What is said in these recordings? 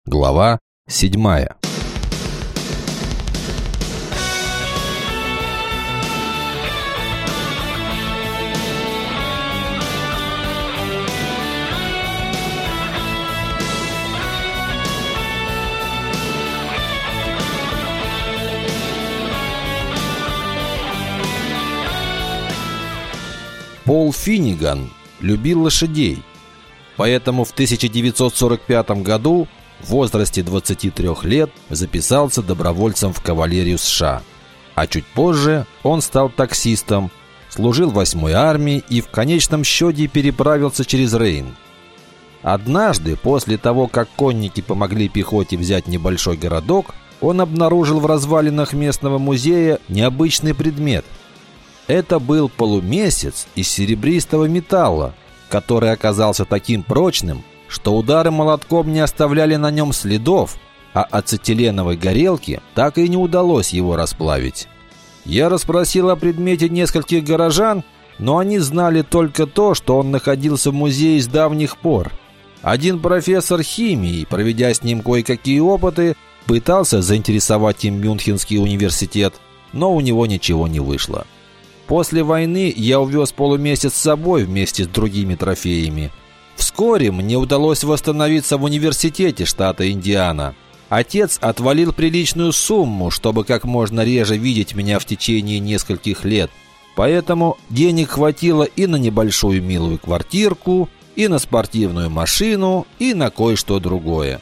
Глава 7. Пол Финниган любил лошадей, поэтому в 1945 году в возрасте 23 лет записался добровольцем в кавалерию США. А чуть позже он стал таксистом, служил в 8-й армии и в конечном счете переправился через Рейн. Однажды, после того, как конники помогли пехоте взять небольшой городок, он обнаружил в развалинах местного музея необычный предмет. Это был полумесяц из серебристого металла, который оказался таким прочным, что удары молотком не оставляли на нем следов, а ацетиленовой горелке так и не удалось его расплавить. Я расспросил о предмете нескольких горожан, но они знали только то, что он находился в музее с давних пор. Один профессор химии, проведя с ним кое-какие опыты, пытался заинтересовать им Мюнхенский университет, но у него ничего не вышло. После войны я увез полумесяц с собой вместе с другими трофеями. Вскоре мне удалось восстановиться в университете штата Индиана. Отец отвалил приличную сумму, чтобы как можно реже видеть меня в течение нескольких лет. Поэтому денег хватило и на небольшую милую квартирку, и на спортивную машину, и на кое-что другое.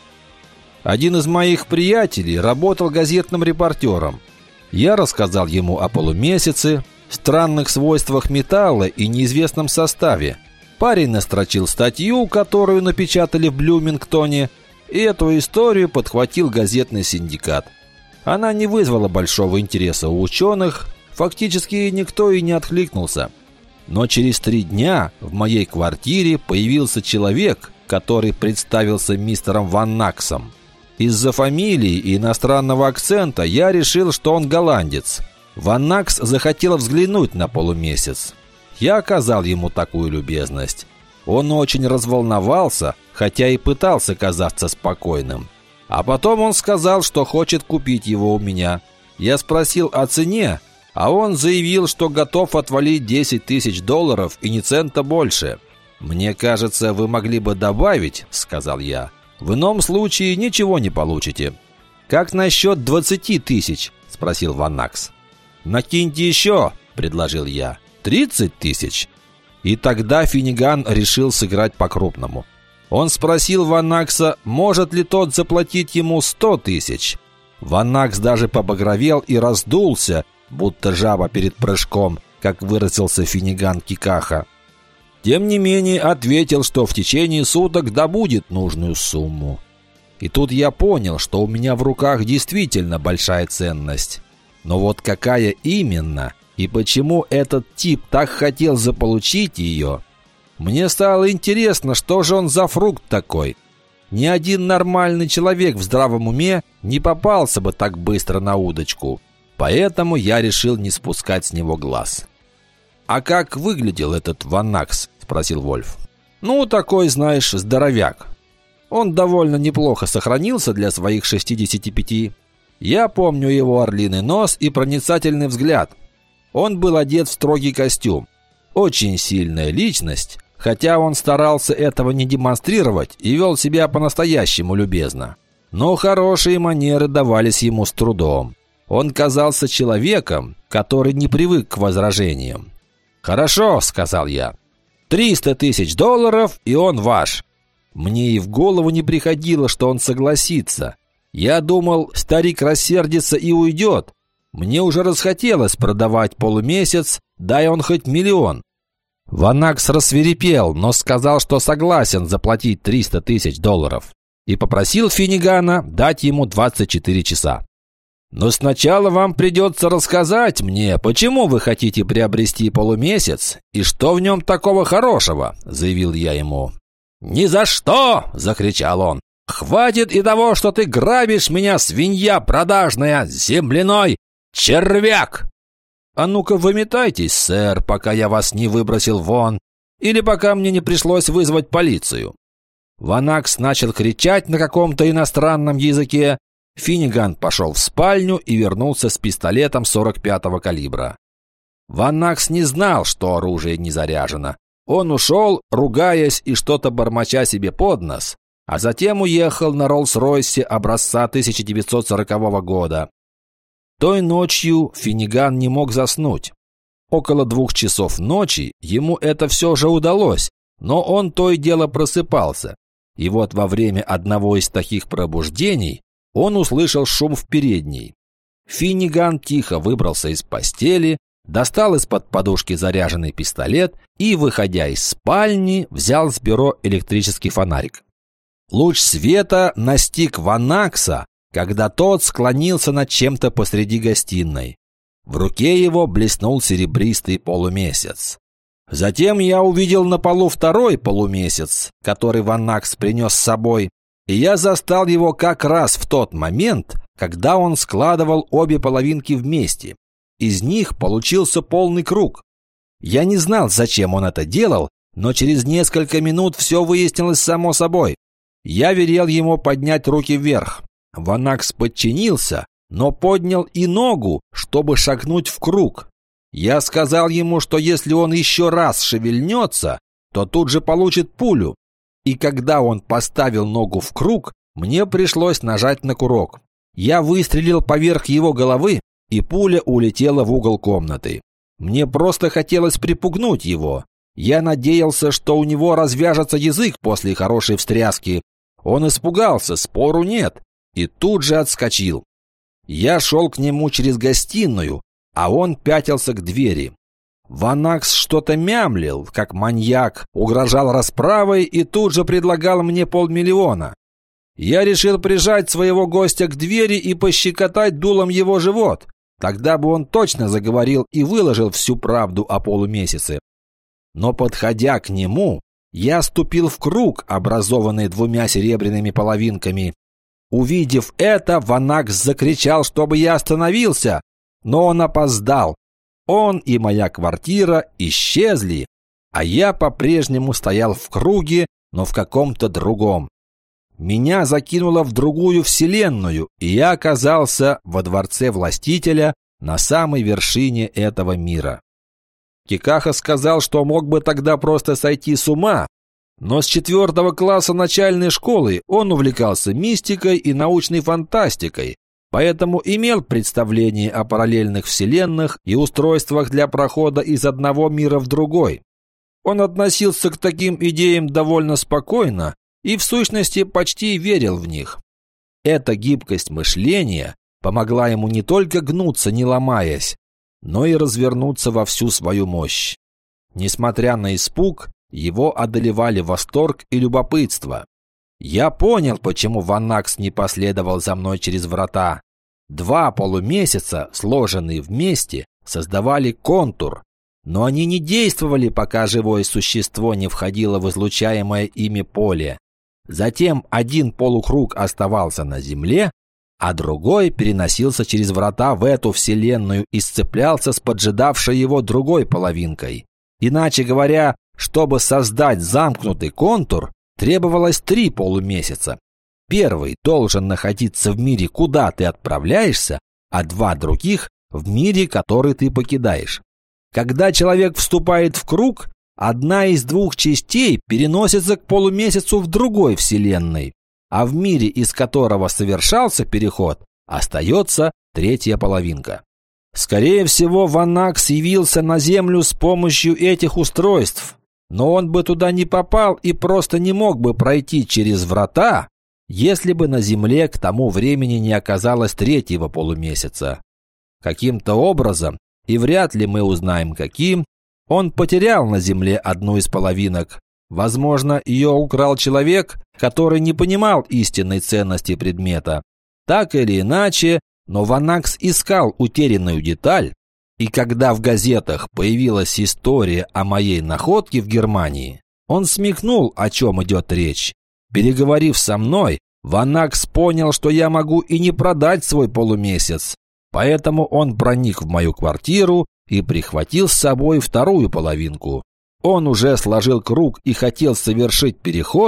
Один из моих приятелей работал газетным репортером. Я рассказал ему о полумесяце, странных свойствах металла и неизвестном составе. Парень настрочил статью, которую напечатали в Блюмингтоне, и эту историю подхватил газетный синдикат. Она не вызвала большого интереса у ученых, фактически никто и не откликнулся. Но через 3 дня в моей квартире появился человек, который представился мистером Ван Наксом. Из-за фамилии и иностранного акцента я решил, что он голландец. Ван Накс захотел взглянуть на полумесяц. Я оказал ему такую любезность. Он очень разволновался, хотя и пытался казаться спокойным. А потом он сказал, что хочет купить его у меня. Я спросил о цене, а он заявил, что готов отвалить $10 000 и ни цента больше. «Мне кажется, вы могли бы добавить», — сказал я. «В ином случае ничего не получите». «Как насчет 20 000?» — спросил Ван Накс. «Накиньте еще», — предложил я. 30 000. И тогда Финниган решил сыграть по-крупному. Он спросил Ван Накса, может ли тот заплатить ему 100 000. Ван Накс даже побагровел и раздулся, будто жаба перед прыжком, как выразился Финниган Кикаха. Тем не менее ответил, что в течение суток добудет нужную сумму. И тут я понял, что у меня в руках действительно большая ценность. Но вот какая именно и почему этот тип так хотел заполучить ее? Мне стало интересно, что же он за фрукт такой. Ни один нормальный человек в здравом уме не попался бы так быстро на удочку. Поэтому я решил не спускать с него глаз. «А как выглядел этот Ван Накс?» – спросил Вольф. «Ну, такой, знаешь, здоровяк. Он довольно неплохо сохранился для своих 65. Я помню его орлиный нос и проницательный взгляд. Он был одет в строгий костюм. Очень сильная личность, хотя он старался этого не демонстрировать и вел себя по-настоящему любезно. Но хорошие манеры давались ему с трудом. Он казался человеком, который не привык к возражениям. «Хорошо», — сказал я. $300 000, и он ваш». Мне и в голову не приходило, что он согласится. Я думал, старик рассердится и уйдет. Мне уже расхотелось продавать полумесяц, дай он хоть $1 000 000. Ван Накс рассвирепел, но сказал, что согласен заплатить $300 000 и попросил Финнигана дать ему 24 часа. «Но сначала вам придется рассказать мне, почему вы хотите приобрести полумесяц и что в нем такого хорошего», — заявил я ему. «Ни за что!» — закричал он. «Хватит и того, что ты грабишь меня, свинья продажная, земляной червяк!» «А ну-ка выметайтесь, сэр, пока я вас не выбросил вон, или пока мне не пришлось вызвать полицию». Ванакс начал кричать на каком-то иностранном языке. Финниган пошел в спальню и вернулся с пистолетом 45-го калибра. Ванакс не знал, что оружие не заряжено. Он ушел, ругаясь и что-то бормоча себе под нос, а затем уехал на Роллс-Ройсе образца 1940 года. Той ночью Финниган не мог заснуть. Около 2 часов ночи ему это все же удалось, но он то и дело просыпался. И вот во время одного из таких пробуждений он услышал шум в передней. Финниган тихо выбрался из постели, достал из-под подушки заряженный пистолет и, выходя из спальни, взял с бюро электрический фонарик. Луч света настиг Ванакса, когда тот склонился над чем-то посреди гостиной. В руке его блеснул серебристый полумесяц. Затем я увидел на полу второй полумесяц, который Ванакс принес с собой, и я застал его как раз в тот момент, когда он складывал обе половинки вместе. Из них получился полный круг. Я не знал, зачем он это делал, но через несколько минут все выяснилось само собой. Я велел ему поднять руки вверх. Ванакс подчинился, но поднял и ногу, чтобы шагнуть в круг. Я сказал ему, что если он еще раз шевельнется, то тут же получит пулю. И когда он поставил ногу в круг, мне пришлось нажать на курок. Я выстрелил поверх его головы, и пуля улетела в угол комнаты. Мне просто хотелось припугнуть его. Я надеялся, что у него развяжется язык после хорошей встряски. Он испугался, спору нет, и тут же отскочил. Я шел к нему через гостиную, а он пятился к двери. Ванакс что-то мямлил, как маньяк, угрожал расправой и тут же предлагал мне 500 000. Я решил прижать своего гостя к двери и пощекотать дулом его живот. Тогда бы он точно заговорил и выложил всю правду о полумесяце. Но, подходя к нему, я ступил в круг, образованный 2 серебряными половинками. Увидев это, Ванакс закричал, чтобы я остановился, но он опоздал. Он и моя квартира исчезли, а я по-прежнему стоял в круге, но в каком-то другом. Меня закинуло в другую вселенную, и я оказался во дворце властителя на самой вершине этого мира. Кикаха сказал, что мог бы тогда просто сойти с ума, но с 4 класса начальной школы он увлекался мистикой и научной фантастикой, поэтому имел представление о параллельных вселенных и устройствах для прохода из одного мира в другой. Он относился к таким идеям довольно спокойно и в сущности почти верил в них. Эта гибкость мышления помогла ему не только гнуться, не ломаясь, но и развернуться во всю свою мощь. Несмотря на испуг, его одолевали восторг и любопытство. Я понял, почему Ванакс не последовал за мной через врата. 2 полумесяца, сложенные вместе, создавали контур, но они не действовали, пока живое существо не входило в излучаемое ими поле. Затем один полукруг оставался на земле, а другой переносился через врата в эту вселенную и сцеплялся с поджидавшей его другой половинкой. Иначе говоря, чтобы создать замкнутый контур, требовалось 3 полумесяца. Первый должен находиться в мире, куда ты отправляешься, а 2 других – в мире, который ты покидаешь. Когда человек вступает в круг, одна из 2 частей переносится к полумесяцу в другой вселенной, а в мире, из которого совершался переход, остается 3-я половинка. Скорее всего, Ванакс явился на Землю с помощью этих устройств, но он бы туда не попал и просто не мог бы пройти через врата, если бы на Земле к тому времени не оказалось 3-го полумесяца. Каким-то образом, и вряд ли мы узнаем каким, он потерял на Земле одну из половинок. Возможно, ее украл человек, который не понимал истинной ценности предмета. Так или иначе, но Ванакс искал утерянную деталь, и когда в газетах появилась история о моей находке в Германии, он смекнул, о чем идет речь. Переговорив со мной, Ванакс понял, что я могу и не продать свой полумесяц, поэтому он проник в мою квартиру и прихватил с собой 2-ю половинку. Он уже сложил круг и хотел совершить переход,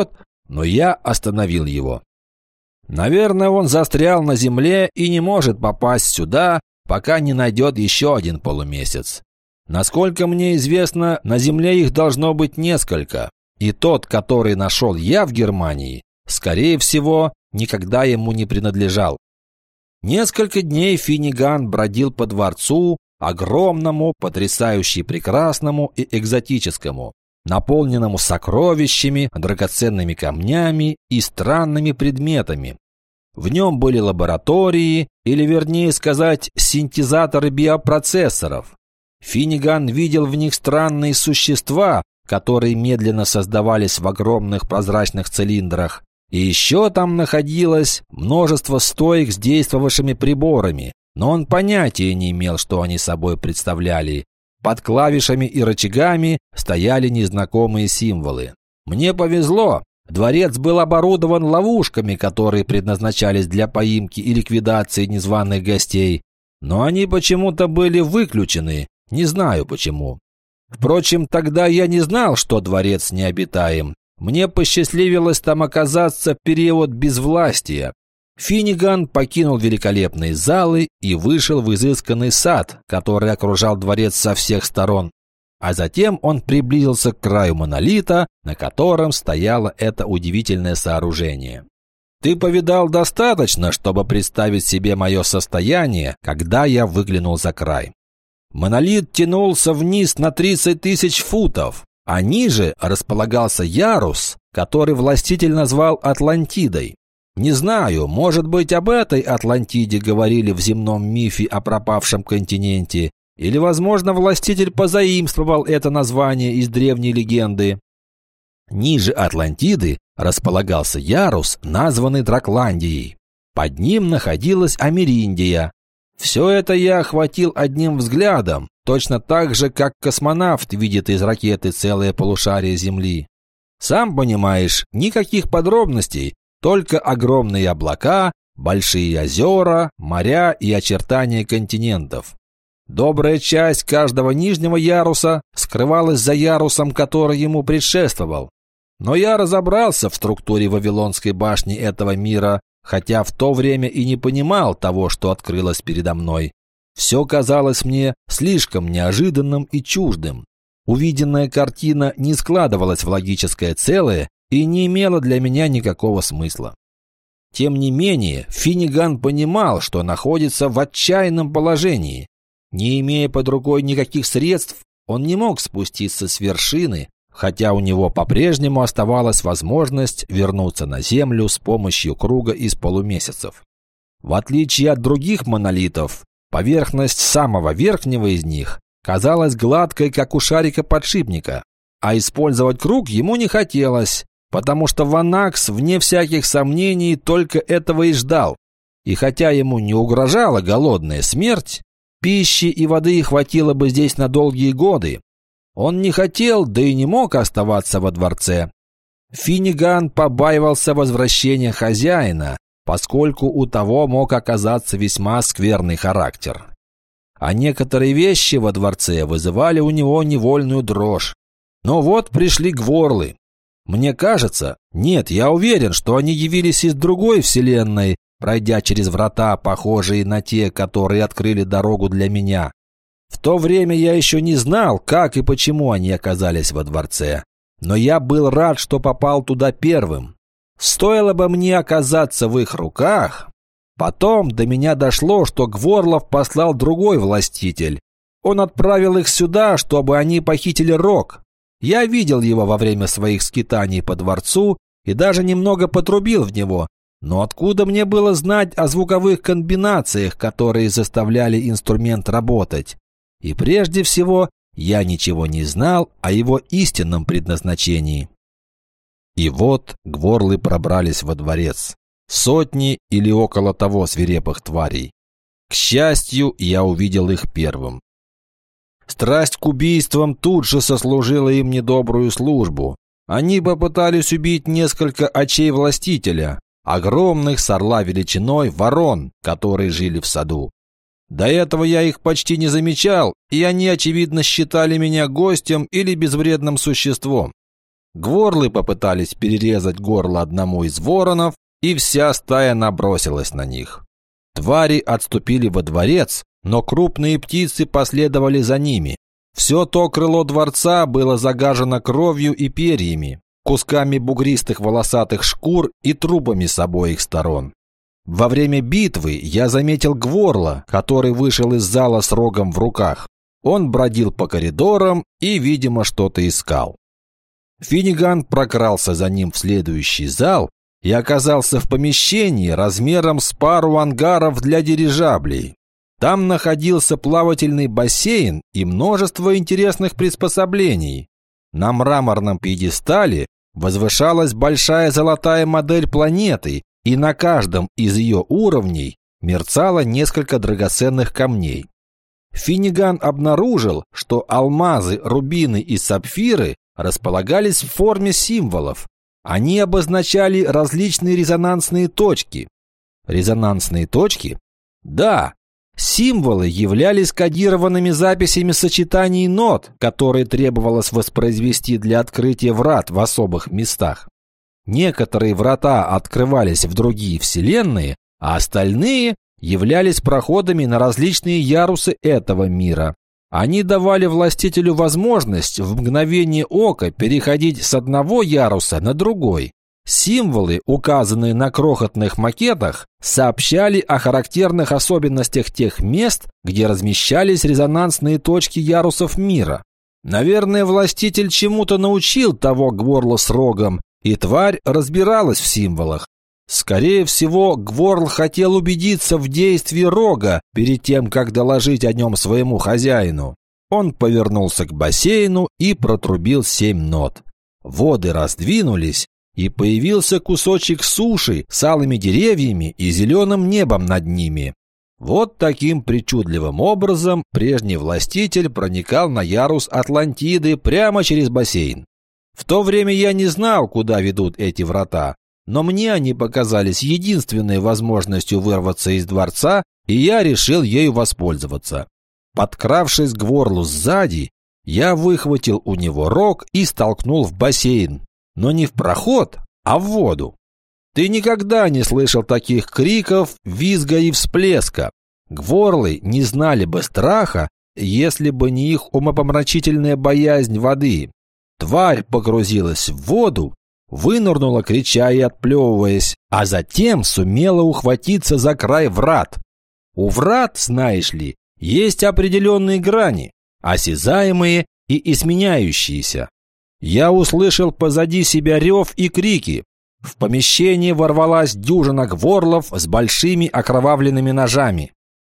но я остановил его. Наверное, он застрял на земле и не может попасть сюда, пока не найдет еще один полумесяц. Насколько мне известно, на земле их должно быть несколько, и тот, который нашел я в Германии, скорее всего, никогда ему не принадлежал. Несколько дней Финниган бродил по дворцу, огромному, потрясающе прекрасному и экзотическому, наполненному сокровищами, драгоценными камнями и странными предметами. В нем были лаборатории, или вернее сказать, синтезаторы биопроцессоров. Финниган видел в них странные существа, которые медленно создавались в огромных прозрачных цилиндрах. И еще там находилось множество стоек с действовавшими приборами, но он понятия не имел, что они собой представляли. Под клавишами и рычагами стояли незнакомые символы. Мне повезло. Дворец был оборудован ловушками, которые предназначались для поимки и ликвидации незваных гостей. Но они почему-то были выключены, не знаю почему. Впрочем, тогда я не знал, что дворец необитаем. Мне посчастливилось там оказаться в период безвластия. Финниган покинул великолепные залы и вышел в изысканный сад, который окружал дворец со всех сторон. А затем он приблизился к краю монолита, на котором стояло это удивительное сооружение. Ты повидал достаточно, чтобы представить себе мое состояние, когда я выглянул за край. Монолит тянулся вниз на 30 тысяч футов, а ниже располагался ярус, который властитель назвал Атлантидой. Не знаю, может быть, об этой Атлантиде говорили в земном мифе о пропавшем континенте, или, возможно, властитель позаимствовал это название из древней легенды. Ниже Атлантиды располагался ярус, названный Дракландией. Под ним находилась Америндия. Все это я охватил одним взглядом, точно так же, как космонавт видит из ракеты целое полушарие Земли. Сам понимаешь, никаких подробностей, только огромные облака, большие озера, моря и очертания континентов. Добрая часть каждого нижнего яруса скрывалась за ярусом, который ему предшествовал. Но я разобрался в структуре Вавилонской башни этого мира, хотя в то время и не понимал того, что открылось передо мной. Все казалось мне слишком неожиданным и чуждым. Увиденная картина не складывалась в логическое целое и не имела для меня никакого смысла. Тем не менее, Финниган понимал, что находится в отчаянном положении. Не имея под рукой никаких средств, он не мог спуститься с вершины, хотя у него по-прежнему оставалась возможность вернуться на Землю с помощью круга из полумесяцев. В отличие от других монолитов, поверхность самого верхнего из них казалась гладкой, как у шарика подшипника, а использовать круг ему не хотелось, потому что Ванакс, вне всяких сомнений, только этого и ждал. И хотя ему не угрожала голодная смерть, пищи и воды хватило бы здесь на долгие годы. Он не хотел, да и не мог оставаться во дворце. Финниган побаивался возвращения хозяина, поскольку у того мог оказаться весьма скверный характер. А некоторые вещи во дворце вызывали у него невольную дрожь. Но вот пришли гворлы. Мне кажется, нет, я уверен, что они явились из другой вселенной, пройдя через врата, похожие на те, которые открыли дорогу для меня. В то время я еще не знал, как и почему они оказались во дворце. Но я был рад, что попал туда первым. Стоило бы мне оказаться в их руках. Потом до меня дошло, что Гворлов послал другой властитель. Он отправил их сюда, чтобы они похитили Рог. Я видел его во время своих скитаний по дворцу и даже немного потрубил в него. Но откуда мне было знать о звуковых комбинациях, которые заставляли инструмент работать? И прежде всего, я ничего не знал о его истинном предназначении. И вот гворлы пробрались во дворец. Сотни или около того свирепых тварей. К счастью, я увидел их первым. Страсть к убийствам тут же сослужила им недобрую службу. Они попытались убить несколько очей властителя, огромных с орла величиной ворон, которые жили в саду. До этого я их почти не замечал, и они, очевидно, считали меня гостем или безвредным существом. Гворлы попытались перерезать горло одному из воронов, и вся стая набросилась на них. Твари отступили во дворец, но крупные птицы последовали за ними. Все то крыло дворца было загажено кровью и перьями, кусками бугристых волосатых шкур и трупами с обоих сторон. Во время битвы я заметил Гворла, который вышел из зала с рогом в руках. Он бродил по коридорам и, видимо, что-то искал. Финниган прокрался за ним в следующий зал и оказался в помещении размером с пару ангаров для дирижаблей. Там находился плавательный бассейн и множество интересных приспособлений. На мраморном пьедестале возвышалась большая золотая модель планеты, и на каждом из ее уровней мерцало несколько драгоценных камней. Финниган обнаружил, что алмазы, рубины и сапфиры располагались в форме символов. Они обозначали различные резонансные точки. Резонансные точки? Да. Символы являлись кодированными записями сочетаний нот, которые требовалось воспроизвести для открытия врат в особых местах. Некоторые врата открывались в другие вселенные, а остальные являлись проходами на различные ярусы этого мира. Они давали властителю возможность в мгновение ока переходить с одного яруса на другой. Символы, указанные на крохотных макетах, сообщали о характерных особенностях тех мест, где размещались резонансные точки ярусов мира. Наверное, властитель чему-то научил того Гворла с рогом, и тварь разбиралась в символах. Скорее всего, Гворл хотел убедиться в действии рога перед тем, как доложить о нем своему хозяину. Он повернулся к бассейну и протрубил 7 нот. Воды раздвинулись, и появился кусочек суши с алыми деревьями и зеленым небом над ними. Вот таким причудливым образом прежний властитель проникал на ярус Атлантиды прямо через бассейн. В то время я не знал, куда ведут эти врата, но мне они показались единственной возможностью вырваться из дворца, и я решил ею воспользоваться. Подкравшись к Гворлу сзади, я выхватил у него рог и столкнул в бассейн, но не в проход, а в воду. Ты никогда не слышал таких криков, визга и всплеска. Гворлы не знали бы страха, если бы не их умопомрачительная боязнь воды. Тварь погрузилась в воду, вынырнула, крича и отплевываясь, а затем сумела ухватиться за край врат. У врат, знаешь ли, есть определенные грани, осязаемые и изменяющиеся. Я услышал позади себя рев и крики. В помещение ворвалась дюжина гворлов с большими окровавленными ножами.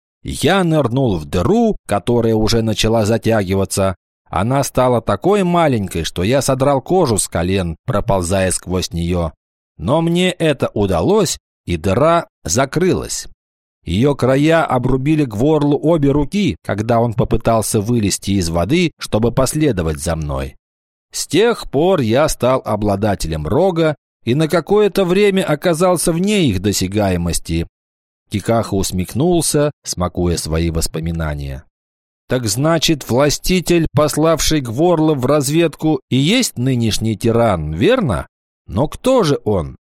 Я нырнул в дыру, которая уже начала затягиваться. Она стала такой маленькой, что я содрал кожу с колен, проползая сквозь нее. Но мне это удалось, и дыра закрылась. Ее края обрубили Гворлу обе руки, когда он попытался вылезти из воды, чтобы последовать за мной. С тех пор я стал обладателем рога и на какое-то время оказался вне их досягаемости. Кикаха усмехнулся, смакуя свои воспоминания. Так значит, властитель, пославший Гворла в разведку, и есть нынешний тиран, верно? Но кто же он?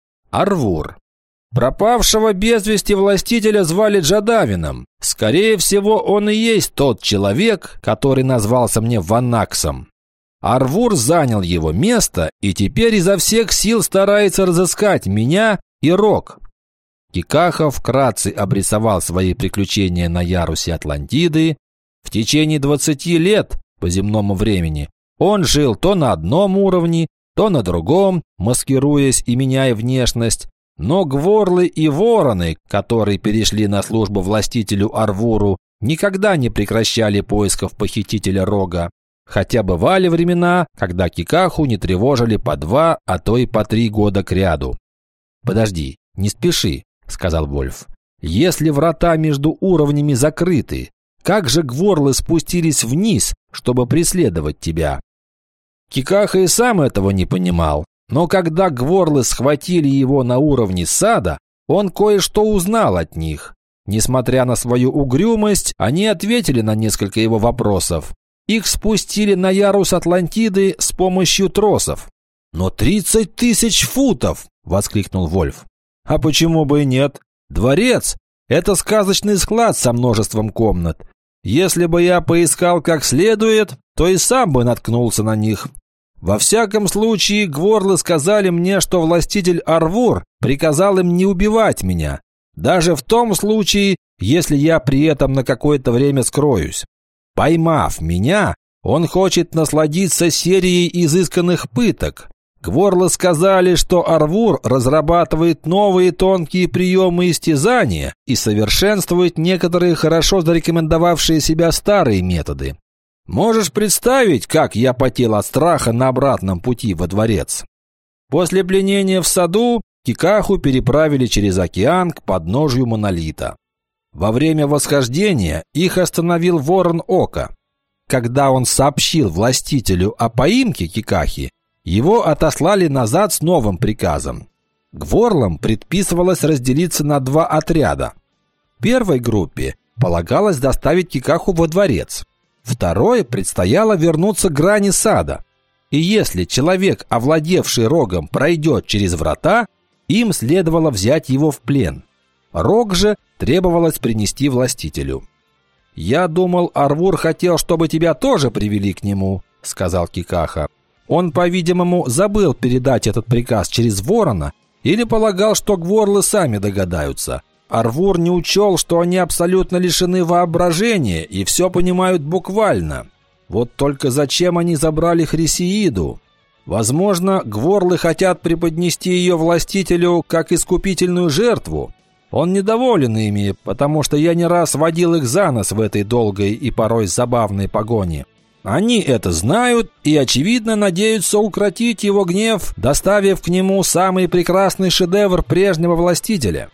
Арвур. Пропавшего без вести властителя звали Джадавином. Скорее всего, он и есть тот человек, который назвался мне Ванаксом. Арвур занял его место и теперь изо всех сил старается разыскать меня и рог. Кикаха вкратце обрисовал свои приключения на ярусе Атлантиды. В течение 20 лет по земному времени он жил то на одном уровне, то на другом, маскируясь и меняя внешность. Но гворлы и вороны, которые перешли на службу властителю Арвуру, никогда не прекращали поисков похитителя рога. Хотя бывали времена, когда Кикаху не тревожили по 2, а то и по 3 года кряду. «Подожди, не спеши», — сказал Вольф. «Если врата между уровнями закрыты, как же гворлы спустились вниз, чтобы преследовать тебя?» Кикаха и сам этого не понимал, но когда гворлы схватили его на уровне сада, он кое-что узнал от них. Несмотря на свою угрюмость, они ответили на несколько его вопросов. Их спустили на ярус Атлантиды с помощью тросов. «Но 30 000 футов!» – воскликнул Вольф. «А почему бы и нет? Дворец – это сказочный склад со множеством комнат. Если бы я поискал как следует, то и сам бы наткнулся на них. Во всяком случае, гворлы сказали мне, что властитель Арвур приказал им не убивать меня, даже в том случае, если я при этом на какое-то время скроюсь. Поймав меня, он хочет насладиться серией изысканных пыток. Гворлы сказали, что Арвур разрабатывает новые тонкие приемы истязания и совершенствует некоторые хорошо зарекомендовавшие себя старые методы. Можешь представить, как я потел от страха на обратном пути во дворец? После пленения в саду Кикаху переправили через океан к подножью монолита. Во время восхождения их остановил Ворон Ока. Когда он сообщил властителю о поимке Кикахи, его отослали назад с новым приказом. Гворлам предписывалось разделиться на 2 отряда. Первой группе полагалось доставить Кикаху во дворец. Второе предстояло вернуться к грани сада. И если человек, овладевший рогом, пройдет через врата, им следовало взять его в плен. Рог же требовалось принести властителю. «Я думал, Арвур хотел, чтобы тебя тоже привели к нему», — сказал Кикаха. Он, по-видимому, забыл передать этот приказ через ворона или полагал, что гворлы сами догадаются. Арвур не учел, что они абсолютно лишены воображения и все понимают буквально. Вот только зачем они забрали Хрисеиду? Возможно, гворлы хотят преподнести ее властителю как искупительную жертву. Он недоволен ими, потому что я не раз водил их за нос в этой долгой и порой забавной погоне. Они это знают и, очевидно, надеются укротить его гнев, доставив к нему самый прекрасный шедевр прежнего властителя.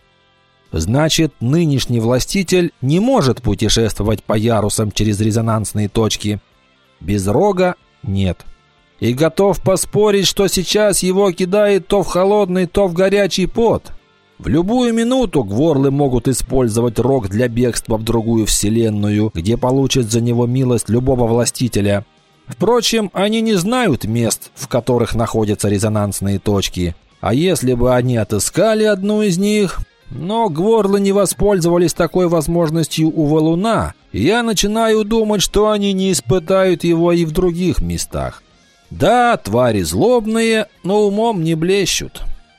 Значит, нынешний властитель не может путешествовать по ярусам через резонансные точки. Без рога нет. И готов поспорить, что сейчас его кидает то в холодный, то в горячий пот. В любую минуту гворлы могут использовать рог для бегства в другую вселенную, где получат за него милость любого властителя. Впрочем, они не знают мест, в которых находятся резонансные точки. А если бы они отыскали одну из них... Но гворлы не воспользовались такой возможностью у валуна, и я начинаю думать, что они не испытают его и в других местах. Да, твари злобные, но умом не блещут.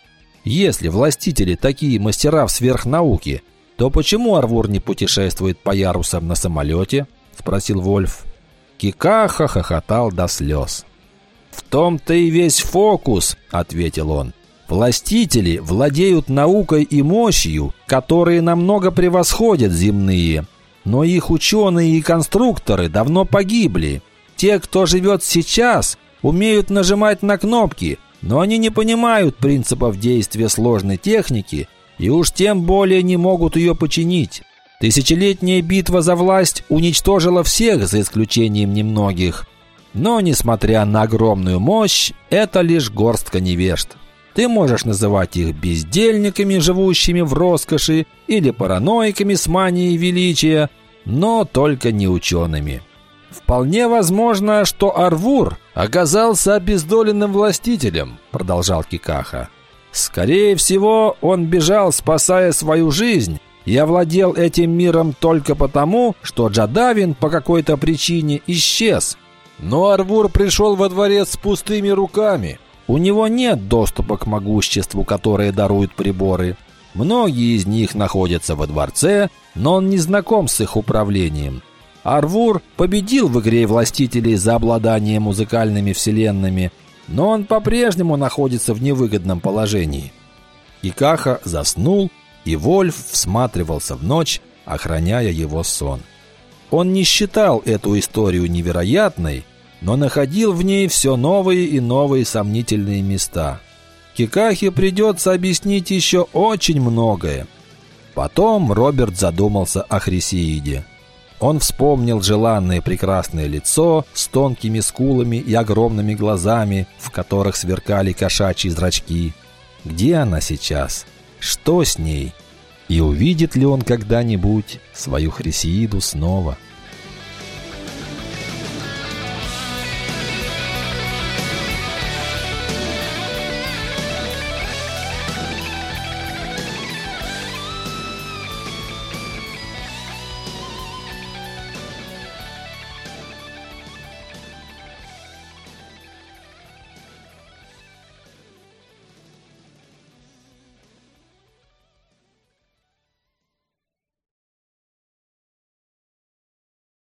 Если властители такие мастера в сверхнауке, то почему Арвур не путешествует по ярусам на самолете? Спросил Вольф. Кикаха хохотал до слез. В том-то и весь фокус, ответил он. Властители владеют наукой и мощью, которые намного превосходят земные. Но их ученые и конструкторы давно погибли. Те, кто живет сейчас, умеют нажимать на кнопки, но они не понимают принципов действия сложной техники и уж тем более не могут ее починить. Тысячелетняя битва за власть уничтожила всех, за исключением немногих. Но, несмотря на огромную мощь, это лишь горстка невежд. Ты можешь называть их бездельниками, живущими в роскоши, или параноиками с манией величия, но только не учеными. «Вполне возможно, что Арвур оказался обездоленным властителем», — продолжал Кикаха. «Скорее всего, он бежал, спасая свою жизнь, и овладел этим миром только потому, что Джадавин по какой-то причине исчез. Но Арвур пришел во дворец с пустыми руками. У него нет доступа к могуществу, которое даруют приборы. Многие из них находятся во дворце, но он не знаком с их управлением. Арвур победил в игре властителей за обладание музыкальными вселенными, но он по-прежнему находится в невыгодном положении». Кикаха заснул, и Вольф всматривался в ночь, охраняя его сон. Он не считал эту историю невероятной, но находил в ней все новые и новые сомнительные места. Кикахе придется объяснить еще очень многое. Потом Роберт задумался о Хрисеиде. Он вспомнил желанное прекрасное лицо с тонкими скулами и огромными глазами, в которых сверкали кошачьи зрачки. Где она сейчас? Что с ней? И увидит ли он когда-нибудь свою Хрисеиду снова?